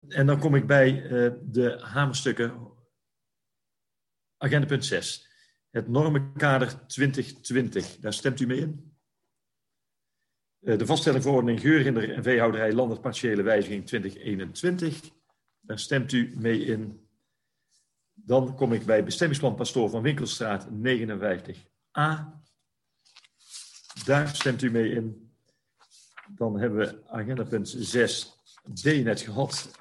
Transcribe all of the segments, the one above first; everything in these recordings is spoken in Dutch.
En dan kom ik bij de hamerstukken. Agenda punt 6. Het normenkader 2020. Daar stemt u mee in? De vaststelling verordening geurhinder en veehouderij landelijk partiële wijziging 2021. Daar stemt u mee in. Dan kom ik bij bestemmingsplan Pastoor van Winkelstraat 59a. Daar stemt u mee in. Dan hebben we agenda punt 6d net gehad.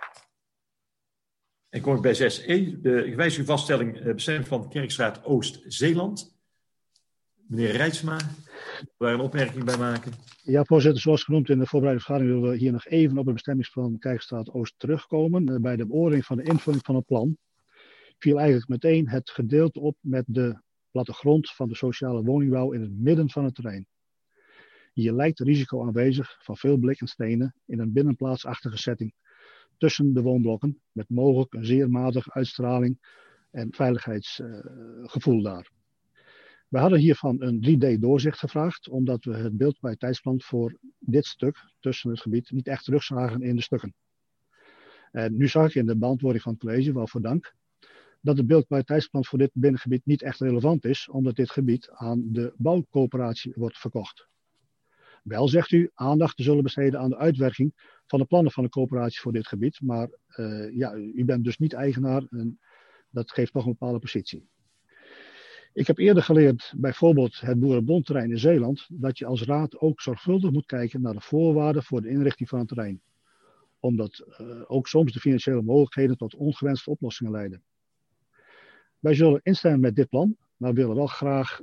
En kom ik bij 6e, de gewijzigde vaststelling bestemmingsplan Kerkstraat Oost-Zeeland. Meneer Reitsma, daar een opmerking bij maken. Ja, voorzitter, zoals genoemd in de voorbereide vergadering willen we hier nog even op het bestemmingsplan Kerkstraat Oost terugkomen. Bij de beoordeling van de invulling van het plan viel eigenlijk meteen het gedeelte op met de plattegrond van de sociale woningbouw in het midden van het terrein. Hier lijkt risico aanwezig van veel blik en stenen in een binnenplaatsachtige setting tussen de woonblokken, met mogelijk een zeer matige uitstraling en veiligheidsgevoel daar. We hadden hiervan een 3D-doorzicht gevraagd, omdat we het beeldkwaliteitsplan voor dit stuk tussen het gebied niet echt terugzagen in de stukken. En nu zag ik in de beantwoording van het college, waarvoor dank, dat het beeldkwaliteitsplan voor dit binnengebied niet echt relevant is, omdat dit gebied aan de bouwcoöperatie wordt verkocht. Wel zegt u aandacht te zullen besteden aan de uitwerking van de plannen van de coöperatie voor dit gebied, maar u bent dus niet eigenaar en dat geeft toch een bepaalde positie. Ik heb eerder geleerd, bijvoorbeeld het Boerenbondterrein in Zeeland, dat je als raad ook zorgvuldig moet kijken naar de voorwaarden voor de inrichting van het terrein. Omdat ook soms de financiële mogelijkheden tot ongewenste oplossingen leiden. Wij zullen instemmen met dit plan, maar willen wel graag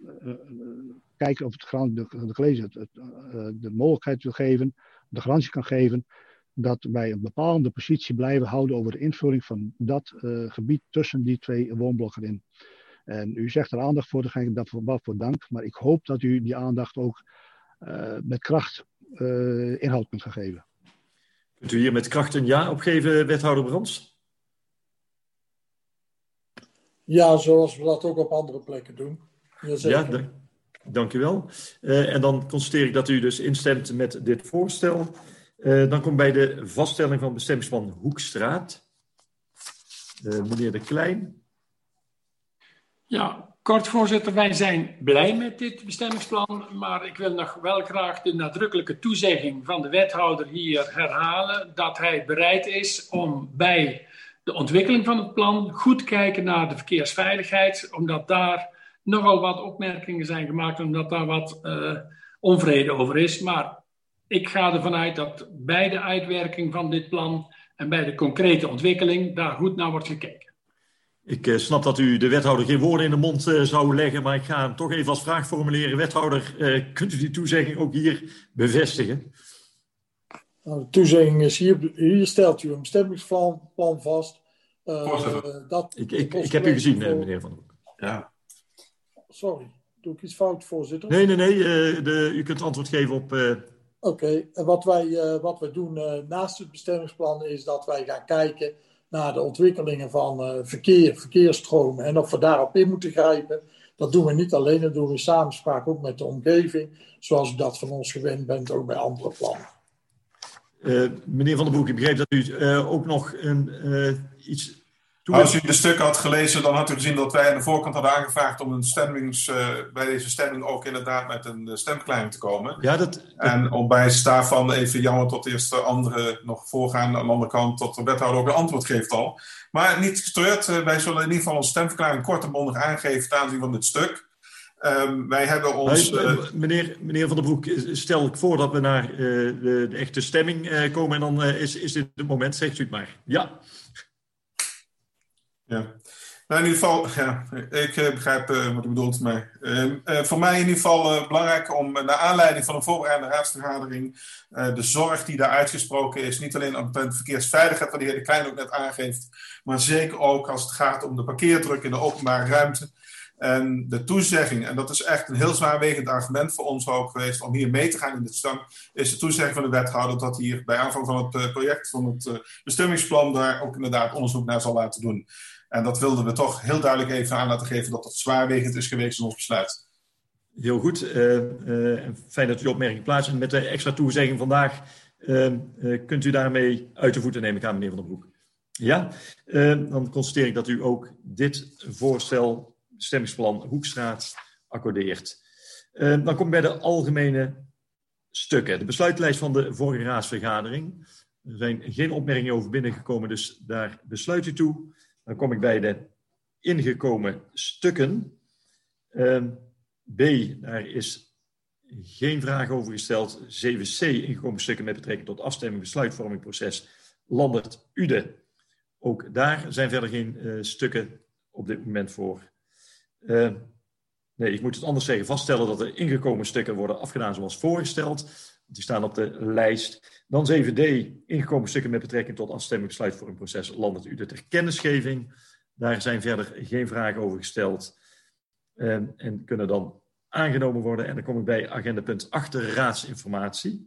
kijken of de college de mogelijkheid wil geven, de garantie kan geven, dat wij een bepaalde positie blijven houden over de invulling van dat gebied tussen die twee woonblokken in. En u zegt er aandacht voor, daar ga ik daarvoor dank. Maar ik hoop dat u die aandacht ook met kracht inhoud kunt gaan geven. Kunt u hier met kracht een ja op geven, wethouder Brands? Ja, zoals we dat ook op andere plekken doen. Jazeker. Ja, dank u wel. En dan constateer ik dat u dus instemt met dit voorstel. Dan komt bij de vaststelling van bestemmingsplan Hoekstraat. Meneer De Klein. Ja, kort voorzitter, wij zijn blij met dit bestemmingsplan, maar ik wil nog wel graag de nadrukkelijke toezegging van de wethouder hier herhalen dat hij bereid is om bij de ontwikkeling van het plan goed te kijken naar de verkeersveiligheid, omdat daar nogal wat opmerkingen zijn gemaakt, omdat daar wat onvrede over is. Maar ik ga ervan uit dat bij de uitwerking van dit plan en bij de concrete ontwikkeling daar goed naar wordt gekeken. Ik snap dat u de wethouder geen woorden in de mond zou leggen, maar ik ga hem toch even als vraag formuleren. Wethouder, kunt u die toezegging ook hier bevestigen? Nou, de toezegging is hier stelt u een bestemmingsplan vast. Ik heb u gezien, meneer Van den Broek. Ja. Sorry, doe ik iets fout, voorzitter? Nee. U kunt antwoord geven op... Oké, en wat wij doen naast het bestemmingsplan is dat wij gaan kijken naar de ontwikkelingen van verkeersstromen en of we daarop in moeten grijpen. Dat doen we niet alleen, dat doen we in samenspraak ook met de omgeving, zoals u dat van ons gewend bent, ook bij andere plannen. Meneer Van den Broek, ik begreep dat u ook nog iets... Als u de stukken had gelezen, dan had u gezien dat wij aan de voorkant hadden aangevraagd om bij deze stemming ook inderdaad met een stemverklaring te komen. Ja, En op basis daarvan even jammer tot eerst de andere nog voorgaan aan de andere kant, tot de wethouder ook een antwoord geeft al. Maar niet gestreurd, wij zullen in ieder geval onze stemverklaring kort en bondig aangeven ten aanzien van dit stuk. Wij hebben ons... Meneer Van den Broek, stel ik voor dat we naar de echte stemming komen en dan is dit het moment, zegt u het maar. Ja. Ja, nou in ieder geval, ja, ik begrijp wat u bedoelt. Maar voor mij in ieder geval belangrijk om naar aanleiding van een voorbereidende raadsvergadering de zorg die daar uitgesproken is, niet alleen op de verkeersveiligheid, wat de heer De Klein ook net aangeeft, maar zeker ook als het gaat om de parkeerdruk in de openbare ruimte. En de toezegging, en dat is echt een heel zwaarwegend argument voor ons ook geweest om hier mee te gaan in dit stem, is de toezegging van de wethouder dat hier bij aanvang van het project, van het bestemmingsplan, daar ook inderdaad onderzoek naar zal laten doen. En dat wilden we toch heel duidelijk even aan laten geven dat het zwaarwegend is geweest in ons besluit. Heel goed. Fijn dat u de opmerking plaatst. En met de extra toezegging vandaag Kunt u daarmee uit de voeten nemen, meneer Van den Broek? Ja, dan constateer ik dat u ook dit voorstel, bestemmingsplan Hoekstraat, accordeert. Dan kom ik bij de algemene stukken. De besluitlijst van de vorige raadsvergadering. Er zijn geen opmerkingen over binnengekomen, dus daar besluit u toe. Dan kom ik bij de ingekomen stukken. B, daar is geen vraag over gesteld. 7c, ingekomen stukken met betrekking tot afstemming, besluitvormingproces, Lambert-Ude. Ook daar zijn verder geen stukken op dit moment voor. Nee, ik moet het anders zeggen. Vaststellen dat de ingekomen stukken worden afgedaan zoals voorgesteld. Die staan op de lijst. Dan 7d, ingekomen stukken met betrekking tot afstemming, besluitvormingproces, Lambert-Ude ter kennisgeving. Daar zijn verder geen vragen over gesteld. En kunnen dan aangenomen worden. En dan kom ik bij agenda punt 8, raadsinformatie.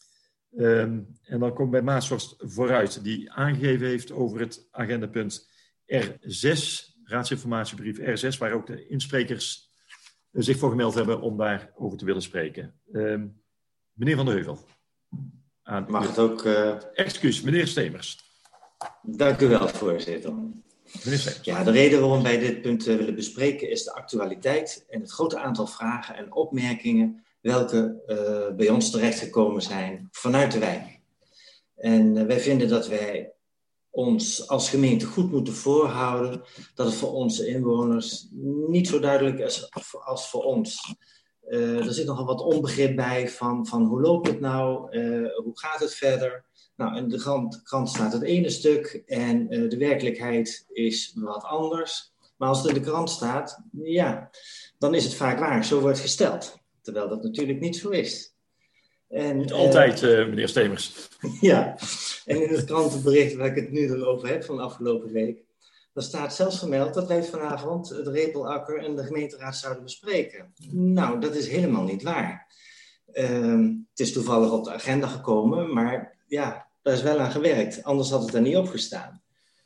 En dan kom ik bij Maasorst vooruit, die aangegeven heeft over het agendapunt R6, raadsinformatiebrief R6, waar ook de insprekers zich voor gemeld hebben om daarover te willen spreken. Meneer Van der Heuvel. Mag het ook... Excuus, meneer Stemers. Dank u wel, voorzitter. Ja, de reden waarom wij dit punt willen bespreken is de actualiteit en het grote aantal vragen en opmerkingen welke bij ons terechtgekomen zijn vanuit de wijk. En wij vinden dat wij ons als gemeente goed moeten voorhouden dat het voor onze inwoners niet zo duidelijk is als voor ons. Er zit nogal wat onbegrip bij van hoe loopt het nou, hoe gaat het verder? Nou, in de krant staat het ene stuk en de werkelijkheid is wat anders. Maar als het in de krant staat, ja, dan is het vaak waar. Zo wordt gesteld. Terwijl dat natuurlijk niet zo is. En, niet altijd, meneer Stemers. Ja, en in het krantenbericht waar ik het nu dan over heb van de afgelopen week, daar staat zelfs vermeld dat wij vanavond het Repelakker en de gemeenteraad zouden bespreken. Nou, dat is helemaal niet waar. Het is toevallig op de agenda gekomen, maar ja, daar is wel aan gewerkt. Anders had het er niet op gestaan.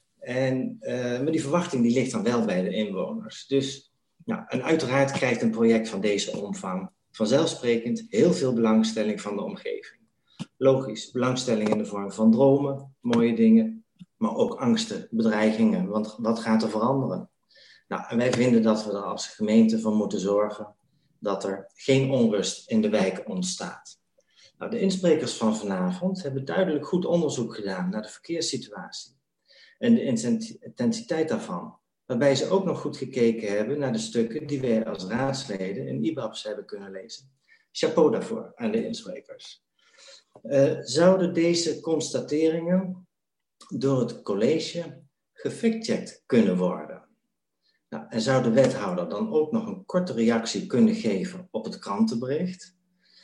Maar die verwachting die ligt dan wel bij de inwoners. Dus, nou, en uiteraard krijgt een project van deze omvang vanzelfsprekend heel veel belangstelling van de omgeving. Logisch, belangstelling in de vorm van dromen, mooie dingen, maar ook angsten, bedreigingen. Want wat gaat er veranderen? Nou, en wij vinden dat we er als gemeente voor moeten zorgen dat er geen onrust in de wijk ontstaat. Nou, de insprekers van vanavond hebben duidelijk goed onderzoek gedaan naar de verkeerssituatie en de intensiteit daarvan. Waarbij ze ook nog goed gekeken hebben naar de stukken die wij als raadsleden in IBABS hebben kunnen lezen. Chapeau daarvoor aan de insprekers. Zouden deze constateringen door het college gefactcheckt kunnen worden? Nou, en zou de wethouder dan ook nog een korte reactie kunnen geven op het krantenbericht?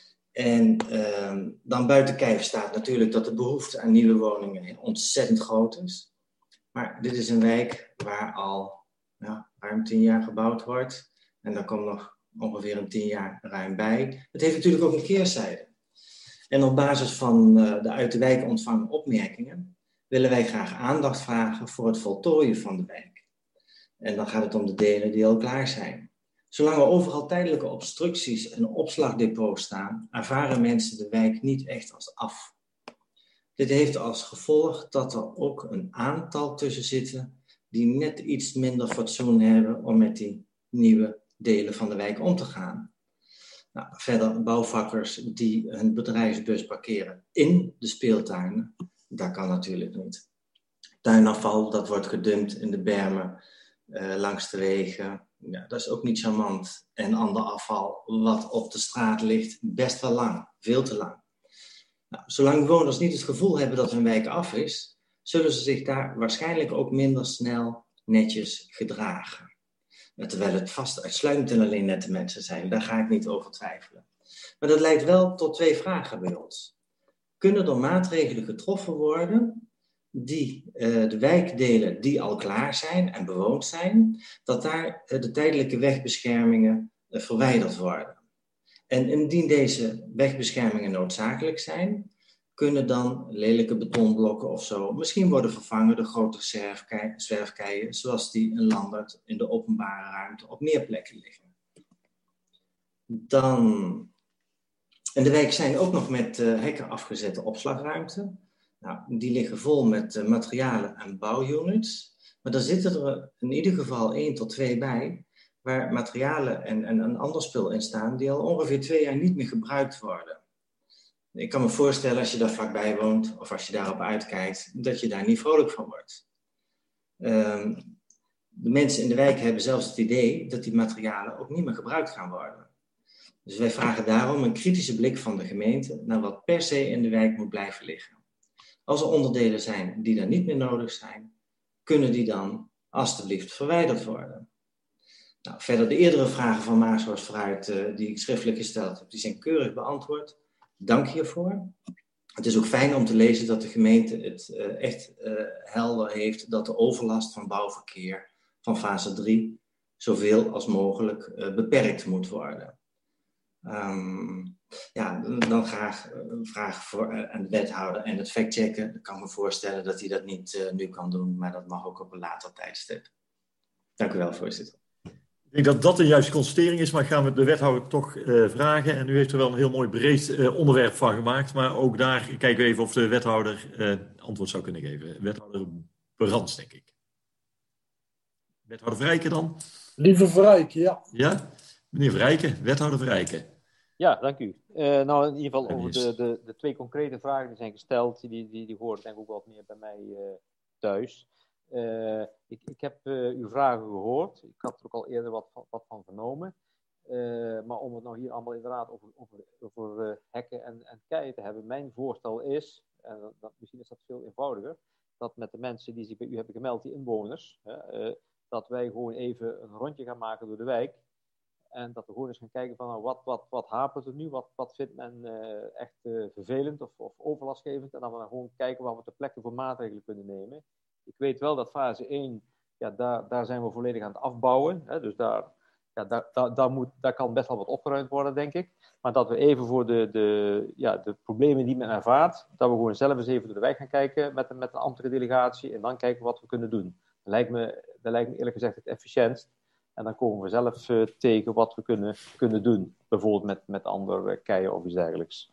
En dan buiten kijf staat natuurlijk dat de behoefte aan nieuwe woningen ontzettend groot is. Maar dit is een wijk waar al ruim 10 jaar gebouwd wordt. En daar komt nog ongeveer een 10 jaar ruim bij. Het heeft natuurlijk ook een keerzijde. En op basis van de uit de wijk ontvangen opmerkingen willen wij graag aandacht vragen voor het voltooien van de wijk. En dan gaat het om de delen die al klaar zijn. Zolang er overal tijdelijke obstructies en opslagdepots staan, ervaren mensen de wijk niet echt als af. Dit heeft als gevolg dat er ook een aantal tussen zitten die net iets minder fatsoen hebben om met die nieuwe delen van de wijk om te gaan. Nou, verder bouwvakkers die hun bedrijfsbus parkeren in de speeltuinen, dat kan natuurlijk niet. Tuinafval, dat wordt gedumpt in de bermen langs de wegen. Ja, dat is ook niet charmant. En ander afval wat op de straat ligt, best wel lang, veel te lang. Nou, zolang bewoners niet het gevoel hebben dat hun wijk af is, zullen ze zich daar waarschijnlijk ook minder snel netjes gedragen. Terwijl het vast uitsluitend en alleen nette mensen zijn, daar ga ik niet over twijfelen. Maar dat leidt wel tot 2 vragen bij ons. Kunnen er maatregelen getroffen worden die de wijkdelen die al klaar zijn en bewoond zijn, dat daar de tijdelijke wegbeschermingen verwijderd worden? En indien deze wegbeschermingen noodzakelijk zijn, kunnen dan lelijke betonblokken of zo misschien worden vervangen door grote zwerfkeien, zoals die in Lambert in de openbare ruimte op meer plekken liggen. Dan In de wijk zijn ook nog met hekken afgezette opslagruimten. Nou, die liggen vol met materialen en bouwunits. Maar daar zitten er in ieder geval 1 tot 2 bij, waar materialen en een ander spul in staan die al ongeveer 2 jaar niet meer gebruikt worden. Ik kan me voorstellen als je daar vlakbij woont of als je daarop uitkijkt, dat je daar niet vrolijk van wordt. De mensen in de wijk hebben zelfs het idee dat die materialen ook niet meer gebruikt gaan worden. Dus wij vragen daarom een kritische blik van de gemeente naar wat per se in de wijk moet blijven liggen. Als er onderdelen zijn die dan niet meer nodig zijn, kunnen die dan alstublieft verwijderd worden. Nou, verder de eerdere vragen van Maashorst vooruit die ik schriftelijk gesteld heb, die zijn keurig beantwoord. Dank hiervoor. Het is ook fijn om te lezen dat de gemeente het echt helder heeft dat de overlast van bouwverkeer van fase 3 zoveel als mogelijk beperkt moet worden. Dan graag een vraag voor aan de wethouder en het factchecken. Ik kan me voorstellen dat hij dat niet nu kan doen, maar dat mag ook op een later tijdstip. Dank u wel, voorzitter. Ik denk dat dat een juiste constatering is, maar gaan we de wethouder toch vragen. En u heeft er wel een heel mooi breed onderwerp van gemaakt, maar ook daar kijken we even of de wethouder antwoord zou kunnen geven. Wethouder Brands, denk ik. Wethouder Vrijken dan? Lieve Vrijken, ja. Ja? Meneer Vrijken, wethouder Vrijken. Ja, dank u. Nou, in ieder geval over de 2 concrete vragen die zijn gesteld, die horen denk ik ook wat meer bij mij thuis. Ik heb uw vragen gehoord. Ik had er ook al eerder wat van vernomen. Maar om het nou hier allemaal inderdaad over hekken en keien te hebben. Mijn voorstel is, en misschien is dat veel eenvoudiger, dat met de mensen die zich bij u hebben gemeld, die inwoners, dat wij gewoon even een rondje gaan maken door de wijk. En dat we gewoon eens gaan kijken van nou, wat hapert er nu? Wat vindt men echt vervelend of overlastgevend? En dan we gewoon kijken waar we ter plekke voor maatregelen kunnen nemen. Ik weet wel dat fase 1, ja, daar zijn we volledig aan het afbouwen. Hè, dus daar kan best wel wat opgeruimd worden, denk ik. Maar dat we even voor de problemen die men ervaart, dat we gewoon zelf eens even door de wijk gaan kijken met een ambtelijke delegatie. En dan kijken wat we kunnen doen. Dat lijkt me eerlijk gezegd het efficiëntst. En dan komen we zelf tegen wat we kunnen doen. Bijvoorbeeld met andere keien of iets dergelijks.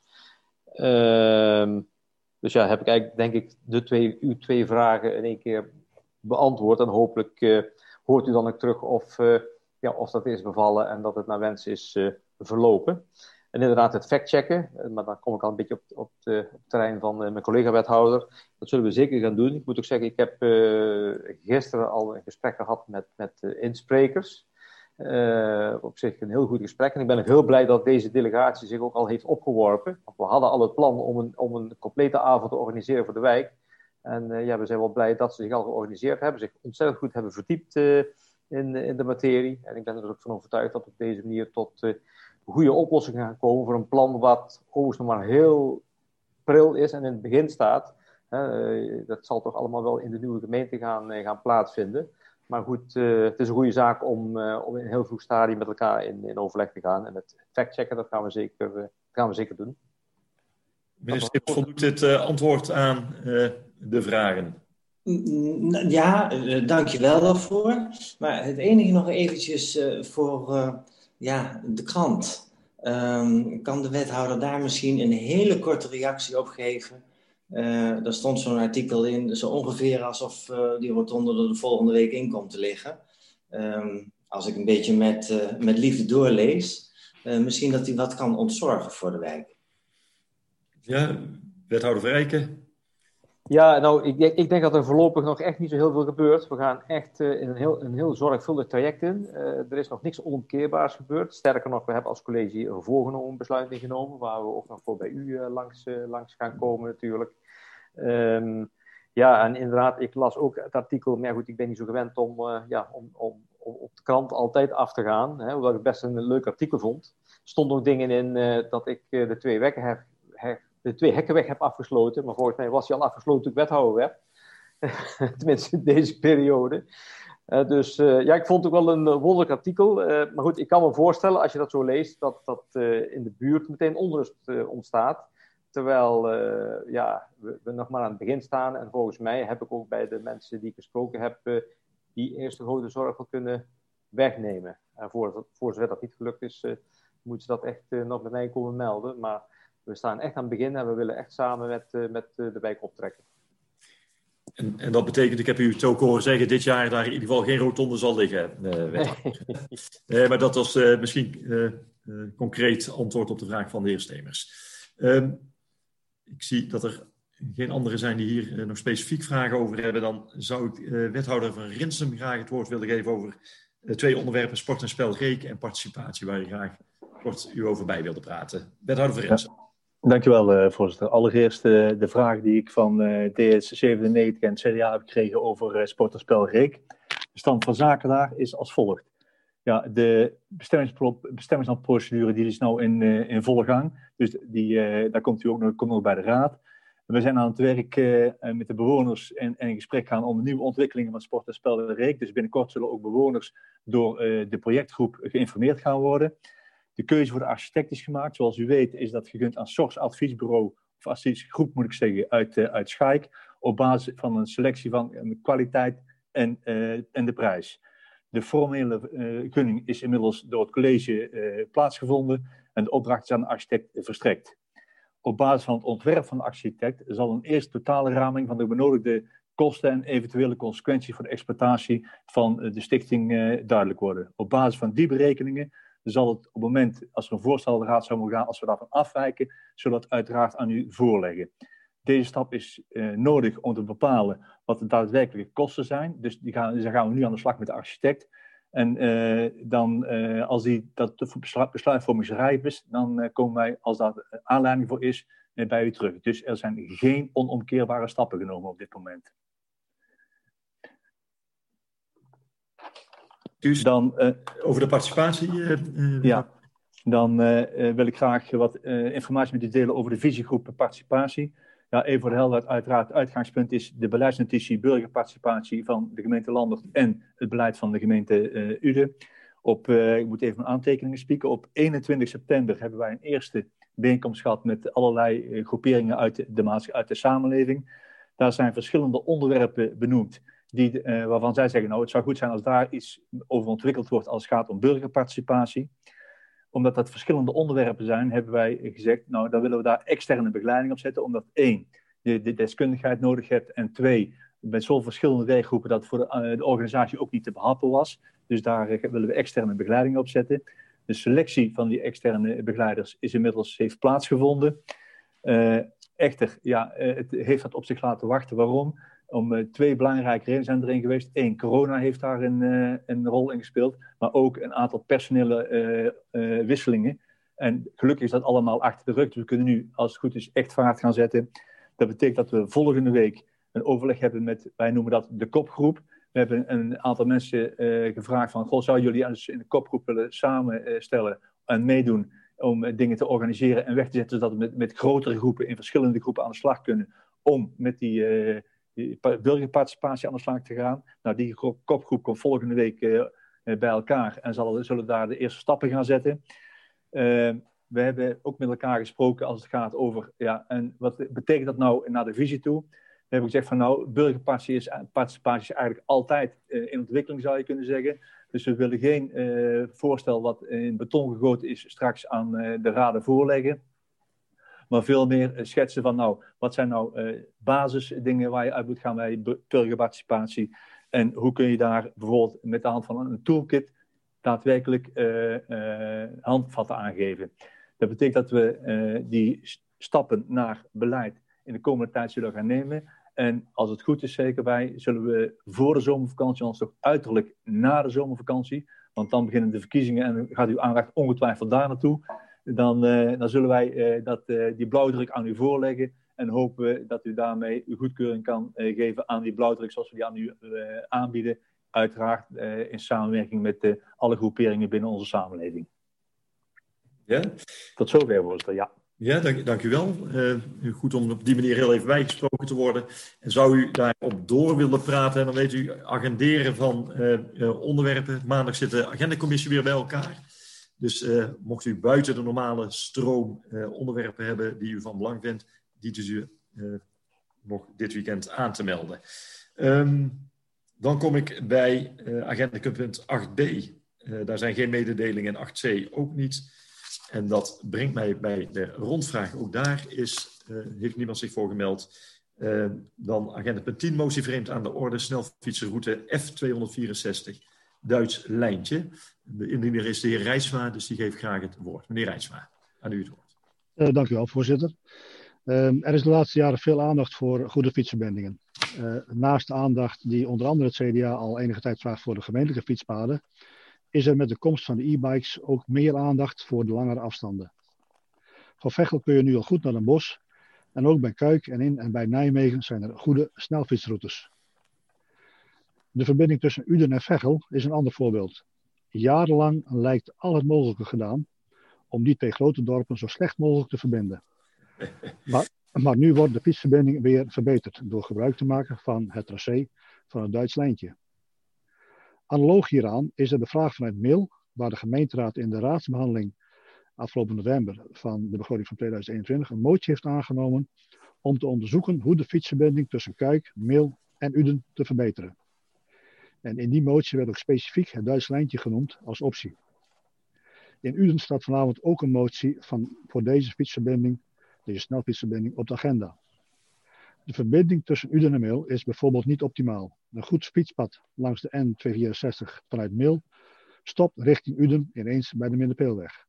Dus ja, heb ik eigenlijk, denk ik, uw 2 vragen in één keer beantwoord. En hopelijk hoort u dan ook terug of dat is bevallen en dat het naar wens is verlopen. En inderdaad het factchecken, maar dan kom ik al een beetje op het terrein van mijn collega-wethouder. Dat zullen we zeker gaan doen. Ik moet ook zeggen, ik heb gisteren al een gesprek gehad met insprekers. Op zich een heel goed gesprek. En ik ben ook heel blij dat deze delegatie zich ook al heeft opgeworpen. Want we hadden al het plan om een complete avond te organiseren voor de wijk. En we zijn wel blij dat ze zich al georganiseerd hebben. Zich ontzettend goed hebben verdiept in de materie. En ik ben er ook van overtuigd dat op deze manier tot goede oplossingen gaan komen voor een plan wat overigens nog maar heel pril is en in het begin staat. Dat zal toch allemaal wel in de nieuwe gemeente gaan plaatsvinden. Maar goed, het is een goede zaak om in een heel vroeg stadium met elkaar in overleg te gaan. En het factchecken, dat gaan we zeker doen. Meneer Stippels, voldoet dit antwoord aan de vragen? Ja, dank je wel daarvoor. Maar het enige nog eventjes voor de krant. Kan de wethouder daar misschien een hele korte reactie op geven? Daar stond zo'n artikel in, zo ongeveer alsof die rotonde er de volgende week in komt te liggen. Als ik een beetje met liefde doorlees, misschien dat hij wat kan ontzorgen voor de wijk. Ja, wethouder Vrijken. Ja, nou, ik denk dat er voorlopig nog echt niet zo heel veel gebeurt. We gaan echt in een heel zorgvuldig traject in. Er is nog niks onomkeerbaars gebeurd. Sterker nog, we hebben als college een voorgenomen besluit ingenomen, waar we ook nog voor bij u langs gaan komen natuurlijk. En inderdaad, ik las ook het artikel, maar goed, ik ben niet zo gewend om op de krant altijd af te gaan, hoewel ik het best een leuk artikel vond. Er stonden ook dingen in dat ik de 2 hekken weg heb afgesloten, maar volgens mij was hij al afgesloten toen ik wethouder werd. Tenminste in deze periode. Ik vond het ook wel een wonderlijk artikel. Maar goed, ik kan me voorstellen, als je dat zo leest, dat in de buurt meteen onrust ontstaat. Terwijl we nog maar aan het begin staan. En volgens mij heb ik ook bij de mensen die ik gesproken heb, die eerste grote zorg wel kunnen wegnemen. En voor zover dat niet gelukt is, moeten ze dat echt nog bij mij komen melden. Maar We staan echt aan het begin en we willen echt samen met de wijk optrekken. En dat betekent, ik heb u het ook horen zeggen, dit jaar daar in ieder geval geen rotonde zal liggen. Maar dat was misschien concreet antwoord op de vraag van de heer Stemers. Ik zie dat er geen anderen zijn die hier nog specifiek vragen over hebben. Dan zou ik wethouder van Rinsum graag het woord willen geven over 2 onderwerpen, sport en spel, Reek en participatie, waar ik graag kort u over bij wilde praten. Wethouder van Rinsum. Ja. Dankjewel, voorzitter. Allereerst de vraag die ik van DS97 en het CDA heb gekregen over sport en spel, Reek. De stand van zaken daar is als volgt. Ja, de bestemmingsplanprocedure die is nou in volle gang. Dus daar komt u ook nog bij de raad. We zijn aan het werk met de bewoners en in gesprek gaan om nieuwe ontwikkelingen van sport en spel en Reek. Dus binnenkort zullen ook bewoners door de projectgroep geïnformeerd gaan worden. De keuze voor de architect is gemaakt. Zoals u weet is dat gegund aan SORS adviesbureau, of adviesgroep moet ik zeggen, uit Schaik. Op basis van een selectie van kwaliteit en de prijs. De formele gunning is inmiddels door het college plaatsgevonden en de opdracht is aan de architect verstrekt. Op basis van het ontwerp van de architect zal een eerste totale raming van de benodigde kosten en eventuele consequenties voor de exploitatie van de stichting duidelijk worden. Op basis van die berekeningen zal het op het moment, als er een voorstel de raad zou mogen gaan, als we daarvan afwijken, zullen we het uiteraard aan u voorleggen. Deze stap is nodig om te bepalen wat de daadwerkelijke kosten zijn. Dus dan gaan we nu aan de slag met de architect. En als dat besluitvorming rijp is, dan komen wij, als daar aanleiding voor is, bij u terug. Dus er zijn geen onomkeerbare stappen genomen op dit moment. Dus dan over de participatie? Ja, dan wil ik graag wat informatie met u delen over de visiegroep participatie. Ja, even voor de helderheid, uiteraard het uitgangspunt is de beleidsnotitie burgerparticipatie van de gemeente Landert en het beleid van de gemeente Uden. Ik moet even mijn aantekeningen spieken. Op 21 september hebben wij een eerste bijeenkomst gehad met allerlei groeperingen uit de samenleving. Daar zijn verschillende onderwerpen benoemd. Waarvan zij zeggen, nou, het zou goed zijn als daar iets over ontwikkeld wordt als het gaat om burgerparticipatie. Omdat dat verschillende onderwerpen zijn, hebben wij gezegd, nou, dan willen we daar externe begeleiding op zetten. Omdat 1, je de deskundigheid nodig hebt. En 2, met zoveel verschillende werkgroepen dat voor de organisatie ook niet te behappen was. Dus daar willen we externe begeleiding op zetten. De selectie van die externe begeleiders heeft plaatsgevonden. Echter, ja, het heeft dat op zich laten wachten. Waarom? Om 2 belangrijke redenen zijn erin geweest. 1, corona heeft daar een rol in gespeeld. Maar ook een aantal personele wisselingen. En gelukkig is dat allemaal achter de rug. Dus we kunnen nu, als het goed is, echt vaart gaan zetten. Dat betekent dat we volgende week een overleg hebben met, wij noemen dat de kopgroep. We hebben een aantal mensen gevraagd van, goh, zou jullie eens in de kopgroep willen samenstellen en meedoen om dingen te organiseren en weg te zetten, zodat we met grotere groepen in verschillende groepen aan de slag kunnen om met die burgerparticipatie aan de slag te gaan. Nou, die kopgroep komt volgende week bij elkaar en zullen daar de eerste stappen gaan zetten. We hebben ook met elkaar gesproken als het gaat over, ja, en wat betekent dat nou naar de visie toe? We hebben gezegd van nou, burgerparticipatie is eigenlijk altijd in ontwikkeling, zou je kunnen zeggen. Dus we willen geen voorstel wat in beton gegoten is straks aan de raden voorleggen. Maar veel meer schetsen van nou, wat zijn nou basisdingen waar je uit moet gaan bij burgerparticipatie. En hoe kun je daar bijvoorbeeld met de hand van een toolkit daadwerkelijk handvatten aangeven. Dat betekent dat we die stappen naar beleid in de komende tijd zullen gaan nemen. En als het goed is, zeker zullen we voor de zomervakantie, anders toch uiterlijk na de zomervakantie, want dan beginnen de verkiezingen en gaat uw aandacht ongetwijfeld daar naartoe. Dan zullen wij die blauwdruk aan u voorleggen en hopen we dat u daarmee uw goedkeuring kan geven aan die blauwdruk zoals we die aan u aanbieden. Uiteraard in samenwerking met alle groeperingen binnen onze samenleving. Ja? Tot zover, voorzitter, ja. Ja, dank u wel. Goed om op die manier heel even bijgesproken te worden. En zou u daarop door willen praten, en dan weet u, agenderen van onderwerpen. Maandag zit de agendacommissie weer bij elkaar. Dus mocht u buiten de normale stroom onderwerpen hebben die u van belang vindt, dient u nog dit weekend aan te melden. Dan kom ik bij agendapunt 8b. Daar zijn geen mededelingen en 8c ook niet. En dat brengt mij bij de rondvraag. Ook daar heeft niemand zich voor gemeld. Dan agenda punt 10, motie vreemd aan de orde. Snelfietsenroute F264, Duits lijntje. De indiener is de heer Rijsma, dus die geeft graag het woord. Meneer Rijsma, aan u het woord. Dank u wel, voorzitter. Er is de laatste jaren veel aandacht voor goede fietsverbindingen. Naast de aandacht die onder andere het CDA al enige tijd vraagt voor de gemeentelijke fietspaden, is er met de komst van de e-bikes ook meer aandacht voor de langere afstanden. Van Veghel kun je nu al goed naar Den Bosch. En ook bij Kuik en in en bij Nijmegen zijn er goede snelfietsroutes. De verbinding tussen Uden en Veghel is een ander voorbeeld. Jarenlang lijkt al het mogelijke gedaan om die twee grote dorpen zo slecht mogelijk te verbinden. Maar nu wordt de fietsverbinding weer verbeterd door gebruik te maken van het tracé van het Duits lijntje. Analoog hieraan is er de vraag vanuit Mil, waar de gemeenteraad in de raadsbehandeling afgelopen november van de begroting van 2021 een motie heeft aangenomen om te onderzoeken hoe de fietsverbinding tussen Kuik, Mil en Uden te verbeteren. En in die motie werd ook specifiek het Duits lijntje genoemd als optie. In Uden staat vanavond ook een motie voor deze fietsverbinding, deze snelfietsverbinding, op de agenda. De verbinding tussen Uden en Mil is bijvoorbeeld niet optimaal. Een goed fietspad langs de N264 vanuit Mil stopt richting Uden ineens bij de Middenpeelweg.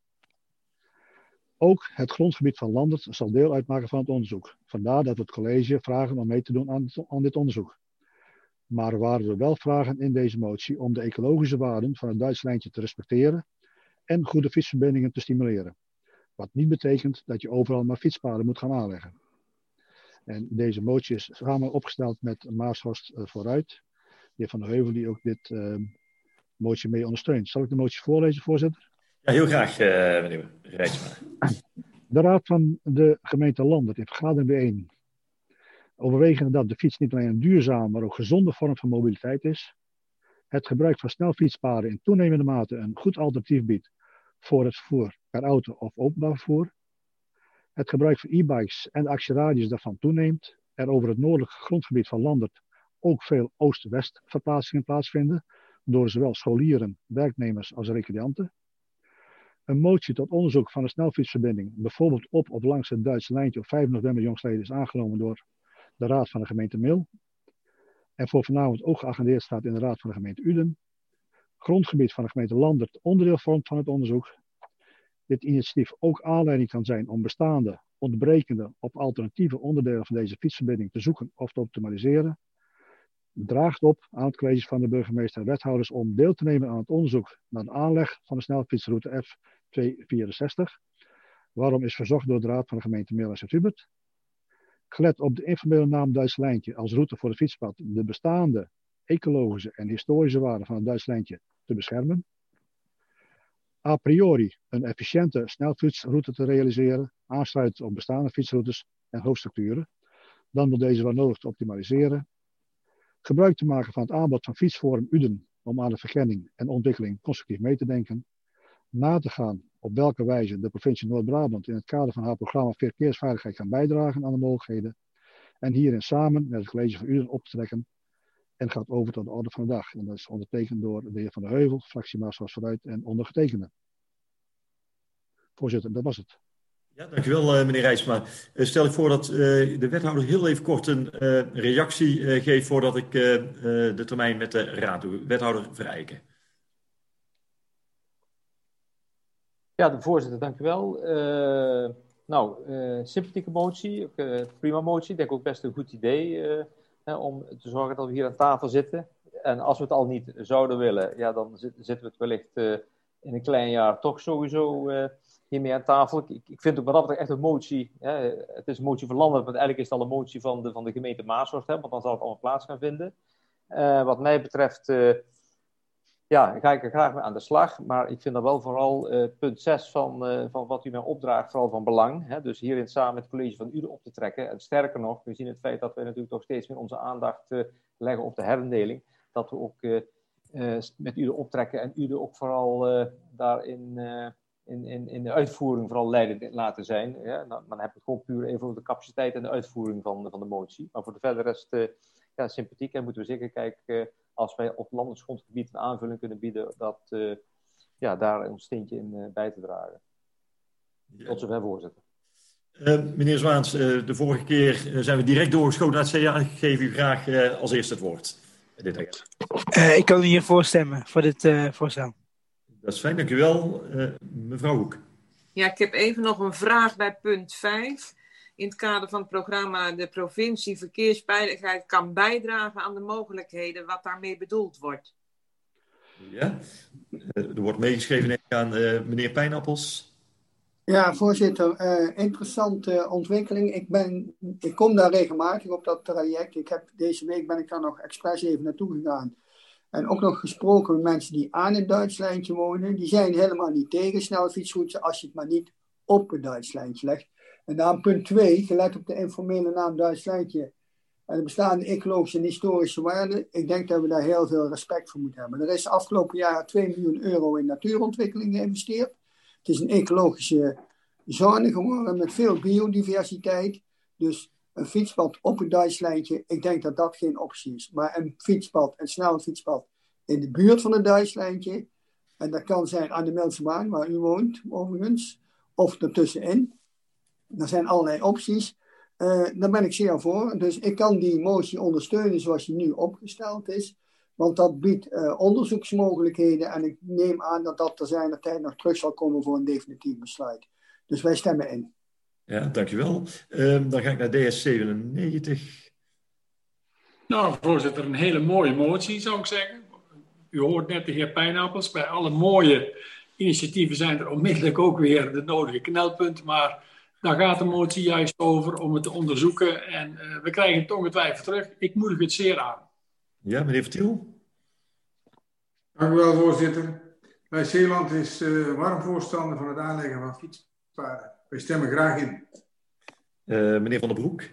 Ook het grondgebied van Landert zal deel uitmaken van het onderzoek. Vandaar dat we het college vragen om mee te doen aan dit onderzoek. Maar waar we wel vragen in deze motie om de ecologische waarden van het Duits lijntje te respecteren en goede fietsverbindingen te stimuleren. Wat niet betekent dat je overal maar fietspaden moet gaan aanleggen. En deze motie is samen opgesteld met Maashorst vooruit. De heer Van der Heuvel die ook dit motie mee ondersteunt. Zal ik de motie voorlezen, voorzitter? Ja, heel graag, meneer Rijsma. De Raad van de gemeente Landert in vergadering bijeen. Overwegende dat de fiets niet alleen een duurzame, maar ook gezonde vorm van mobiliteit is. Het gebruik van snelfietspaden in toenemende mate een goed alternatief biedt voor het vervoer per auto of openbaar vervoer. Het gebruik van e-bikes en de actieradius daarvan toeneemt. Er over het noordelijke grondgebied van Landert ook veel oost-west verplaatsingen plaatsvinden door zowel scholieren, werknemers als recreanten. Een motie tot onderzoek van de snelfietsverbinding, bijvoorbeeld op of langs het Duitse lijntje op 5 november jongstleden, is aangenomen door de Raad van de gemeente Mil. En voor vanavond ook geagendeerd staat in de Raad van de gemeente Uden. Grondgebied van de gemeente Landert onderdeel vormt van het onderzoek. Dit initiatief ook aanleiding kan zijn om bestaande, ontbrekende of alternatieve onderdelen van deze fietsverbinding te zoeken of te optimaliseren. Draagt op aan het college van de burgemeester en wethouders om deel te nemen aan het onderzoek naar de aanleg van de snelfietsroute F264. Waarom is verzocht door de Raad van de gemeente Mil en Sint-Hubert. Gelet op de informele naam Duits lijntje als route voor de fietspad de bestaande ecologische en historische waarden van het Duits lijntje te beschermen. A priori een efficiënte snelfietsroute te realiseren, aansluitend op bestaande fietsroutes en hoofdstructuren. Dan door deze waar nodig te optimaliseren. Gebruik te maken van het aanbod van Fietsforum Uden om aan de verkenning en ontwikkeling constructief mee te denken. Na te gaan op welke wijze de provincie Noord-Brabant in het kader van haar programma Verkeersveiligheid kan bijdragen aan de mogelijkheden. En hierin samen met het college van Uden op te trekken. En gaat over tot de orde van de dag. En dat is ondertekend door de heer Van der Heuvel, fractie Maasvast vooruit en ondergetekende. Voorzitter, dat was het. Ja, dank u wel, meneer Rijsma. Stel ik voor dat de wethouder heel even kort een reactie geeft voordat ik de termijn met de raad doe. Wethouder Verrijken. Ja, de voorzitter, dank u wel. Sympathieke motie, prima motie. Ik denk ook best een goed idee om te zorgen dat we hier aan tafel zitten. En als we het al niet zouden willen, ja, dan zitten we het wellicht in een klein jaar toch sowieso hiermee aan tafel. Ik vind ook wat dat betreft echt een motie. Het is een motie van Landert, maar eigenlijk is het al een motie van de gemeente Maashorst. Want dan zal het allemaal plaats gaan vinden. Wat mij betreft ga ik er graag mee aan de slag. Maar ik vind dan wel vooral punt 6 van wat u mij opdraagt vooral van belang. Dus hierin samen met het college van Uden op te trekken. En sterker nog, we zien het feit dat we natuurlijk toch steeds meer onze aandacht leggen op de herindeling. Dat we ook met Uden optrekken en Uden ook vooral daarin in de uitvoering vooral leidend laten zijn. Dan heb ik het gewoon puur even over de capaciteit en de uitvoering van de motie. Maar voor de verder rest sympathiek en moeten we zeker kijken als wij op landelijks grondgebied een aanvulling kunnen bieden, dat daar een steentje in bij te dragen. Ja. Tot zover, voorzitter. Meneer Zwaans, de vorige keer zijn we direct doorgeschoten naar het CDA. Ik geef u graag als eerste het woord. Ik kan u hiervoor stemmen, voor dit voorstel. Dat is fijn, dank u wel. Mevrouw Hoek. Ja, ik heb even nog een vraag bij punt 5. In het kader van het programma de provincie verkeersveiligheid kan bijdragen aan de mogelijkheden, wat daarmee bedoeld wordt. Ja, er wordt meegeschreven aan meneer Pijnappels. Ja, voorzitter, interessante ontwikkeling. Ik kom daar regelmatig op dat traject. Deze week ben ik daar nog expres even naartoe gegaan. En ook nog gesproken met mensen die aan het Duitslijntje wonen. Die zijn helemaal niet tegen snelfietsroutes als je het maar niet op het Duitslijntje legt. En dan punt 2, gelet op de informele naam Duitslijntje en de bestaande ecologische en historische waarden. Ik denk dat we daar heel veel respect voor moeten hebben. Er is de afgelopen jaren 2 miljoen euro in natuurontwikkeling geïnvesteerd. Het is een ecologische zone geworden met veel biodiversiteit. Dus een fietspad op een Duitslijntje, ik denk dat dat geen optie is. Maar een fietspad, een snelle fietspad in de buurt van het Duitslijntje. En dat kan zijn aan de Milsebaan, waar u woont overigens. Of ertussenin. Er zijn allerlei opties. Daar ben ik zeer voor. Dus ik kan die motie ondersteunen zoals die nu opgesteld is. Want dat biedt onderzoeksmogelijkheden. En ik neem aan dat dat ter tijd nog terug zal komen voor een definitief besluit. Dus wij stemmen in. Ja, dankjewel. Dan ga ik naar DS97. Nou, voorzitter, een hele mooie motie zou ik zeggen. U hoort net de heer Pijnappels. Bij alle mooie initiatieven zijn er onmiddellijk ook weer de nodige knelpunten. Maar daar gaat de motie juist over om het te onderzoeken. En we krijgen het ongetwijfeld terug. Ik moedig het zeer aan. Ja, meneer Vertiel. Dank u wel, voorzitter. Bij Zeeland is warm voorstander van het aanleggen van fietspaden. Wij stemmen graag in. Meneer Van der Broek.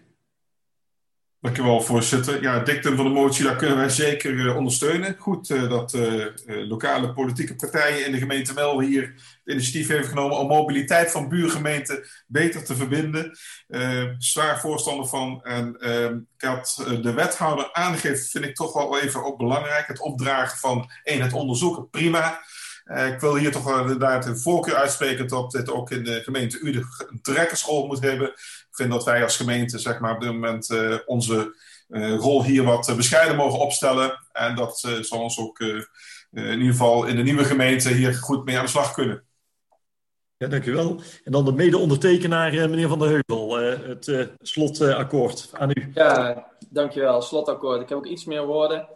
Dank u wel, voorzitter. Ja, het dictum van de motie, daar kunnen wij zeker ondersteunen. Goed dat lokale politieke partijen in de gemeente Mel hier het initiatief heeft genomen om mobiliteit van buurgemeenten beter te verbinden. Zwaar voorstander van. En ik had de wethouder aangegeven, vind ik toch wel even ook belangrijk. Het opdragen van het onderzoeken, prima. Ik wil hier toch inderdaad een voorkeur uitspreken dat dit ook in de gemeente Uden een trekkersrol moet hebben. Ik vind dat wij als gemeente zeg maar, op dit moment onze rol hier wat bescheiden mogen opstellen. En dat zal ons ook in ieder geval in de nieuwe gemeente hier goed mee aan de slag kunnen. Ja, dank u wel. En dan de mede-ondertekenaar, meneer Van der Heuvel, het slotakkoord aan u. Ja, dank je wel. Slotakkoord. Ik heb ook iets meer woorden.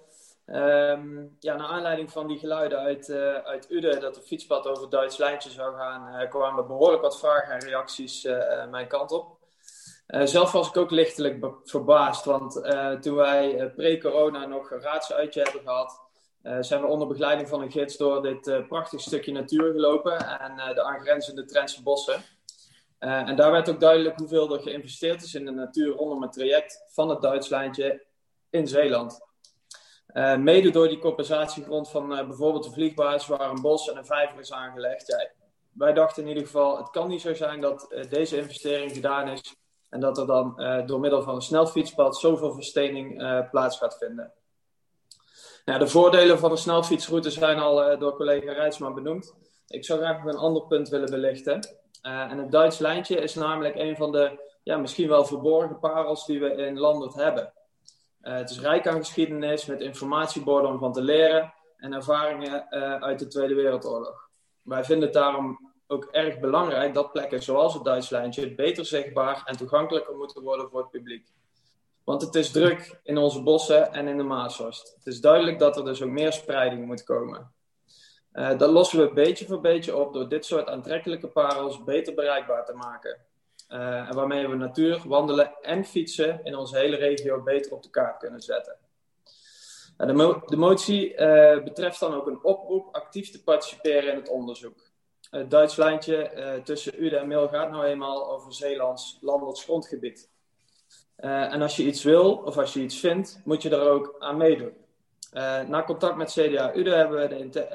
Naar aanleiding van die geluiden uit Uden dat de fietspad over het Duitslijntje zou gaan, kwamen behoorlijk wat vragen en reacties mijn kant op. Zelf was ik ook lichtelijk verbaasd, want toen wij pre-corona nog een raadsuitje hebben gehad, zijn we onder begeleiding van een gids door dit prachtig stukje natuur gelopen en de aangrenzende Drentse bossen. En daar werd ook duidelijk hoeveel er geïnvesteerd is in de natuur rondom het traject van het Duitslijntje in Zeeland. Mede door die compensatiegrond van bijvoorbeeld de vliegbasis waar een bos en een vijver is aangelegd. Ja, wij dachten in ieder geval, het kan niet zo zijn dat deze investering gedaan is en dat er dan door middel van een snelfietspad zoveel verstening plaats gaat vinden. Nou, de voordelen van een snelfietsroute zijn al door collega Rijtsma benoemd. Ik zou graag nog een ander punt willen belichten. En het Duitslijntje is namelijk een van de misschien wel verborgen parels die we in Landert hebben. Het is rijk aan geschiedenis met informatieborden om van te leren en ervaringen uit de Tweede Wereldoorlog. Wij vinden het daarom ook erg belangrijk dat plekken zoals het Duitslijntje beter zichtbaar en toegankelijker moeten worden voor het publiek. Want het is druk in onze bossen en in de Maashorst. Het is duidelijk dat er dus ook meer spreiding moet komen. Dat lossen we beetje voor beetje op door dit soort aantrekkelijke parels beter bereikbaar te maken. En waarmee we natuur, wandelen en fietsen in onze hele regio beter op de kaart kunnen zetten. De motie betreft dan ook een oproep actief te participeren in het onderzoek. Het Duitslijntje tussen Uden en Mil gaat nou eenmaal over Zeelands Landerts grondgebied. En als je iets wil of als je iets vindt, moet je daar ook aan meedoen. Na contact met CDA Uden hebben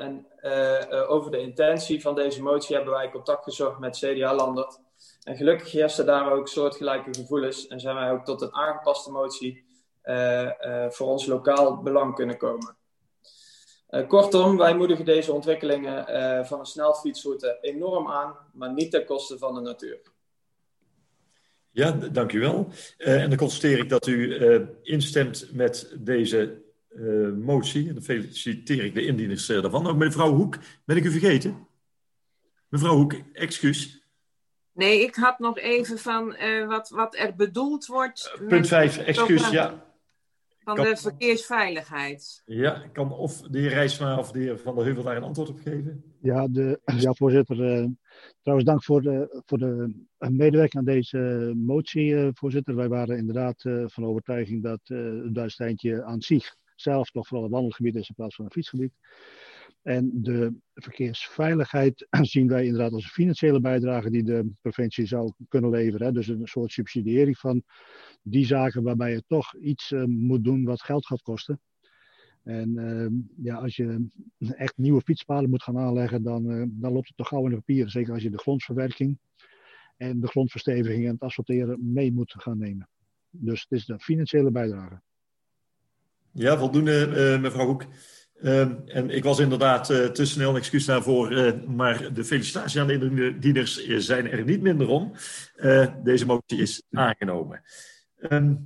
we over de intentie van deze motie hebben wij contact gezocht met CDA Landert. En gelukkig heersten daar ook soortgelijke gevoelens en zijn wij ook tot een aangepaste motie voor ons lokaal belang kunnen komen. Kortom, wij moedigen deze ontwikkelingen van een snelfietsroute enorm aan, maar niet ten koste van de natuur. Ja, dank u wel. En dan constateer ik dat u instemt met deze motie. En dan feliciteer ik de indieners daarvan. Ook mevrouw Hoek, ben ik u vergeten? Mevrouw Hoek, excuus. Nee, ik had nog even van wat er bedoeld wordt. Punt 5, excuus, ja. Van de verkeersveiligheid. Ja, kan of de heer Rijsma of de heer Van der Heuvel daar een antwoord op geven? Ja, voorzitter. Trouwens, dank voor de medewerking aan deze motie, voorzitter. Wij waren inderdaad van overtuiging dat het Duitslijntje aan zich zelf toch vooral een wandelgebied is in plaats van een fietsgebied. En de verkeersveiligheid zien wij inderdaad als een financiële bijdrage die de provincie zou kunnen leveren. Hè. Dus een soort subsidiëring van die zaken waarbij je toch iets moet doen wat geld gaat kosten. En als je echt nieuwe fietspaden moet gaan aanleggen, dan loopt het toch gauw in de papieren. Zeker als je de grondsverwerking en de grondversteviging en het asfalteren mee moet gaan nemen. Dus het is de financiële bijdrage. Ja, voldoende, mevrouw Hoek. En ik was inderdaad te snel, excuus daarvoor, maar de felicitaties aan de indieners zijn er niet minder om. Deze motie is aangenomen.